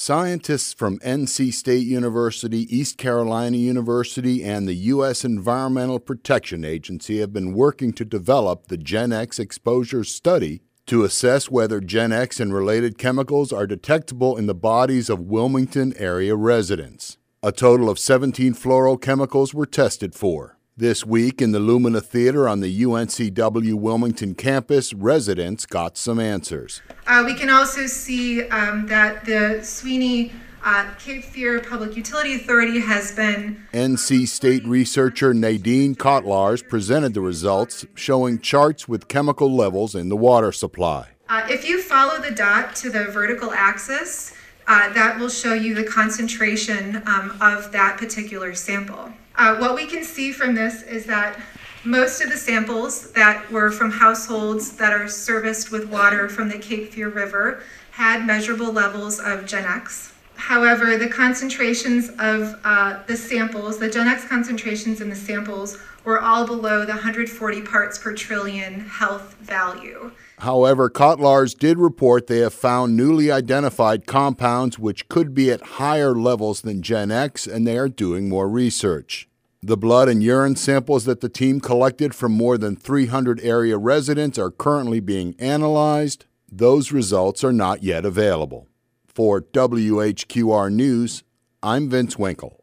Scientists from NC State University, East Carolina University, and the U.S. Environmental Protection Agency have been working to develop the GenX exposure study to assess whether GenX and related chemicals are detectable in the bodies of Wilmington area residents. A total of 17 fluorochemicals were tested for. This week in the Lumina Theater on the UNCW Wilmington campus, residents got some answers. We can also see that the Sweeney Cape Fear Public Utility Authority has been... NC State researcher Nadine Kotlars presented the results, showing charts with chemical levels in the water supply. If you follow the dot to the vertical axis, that will show you the concentration of that particular sample. What we can see from this is that most of the samples that were from households that are serviced with water from the Cape Fear River had measurable levels of GenX. However, the concentrations of the samples, the GenX concentrations in the samples, were all below the 140 parts per trillion health value. However, Kotlars did report they have found newly identified compounds which could be at higher levels than GenX, and they are doing more research. The blood and urine samples that the team collected from more than 300 area residents are currently being analyzed. Those results are not yet available. For WHQR News, I'm Vince Winkle.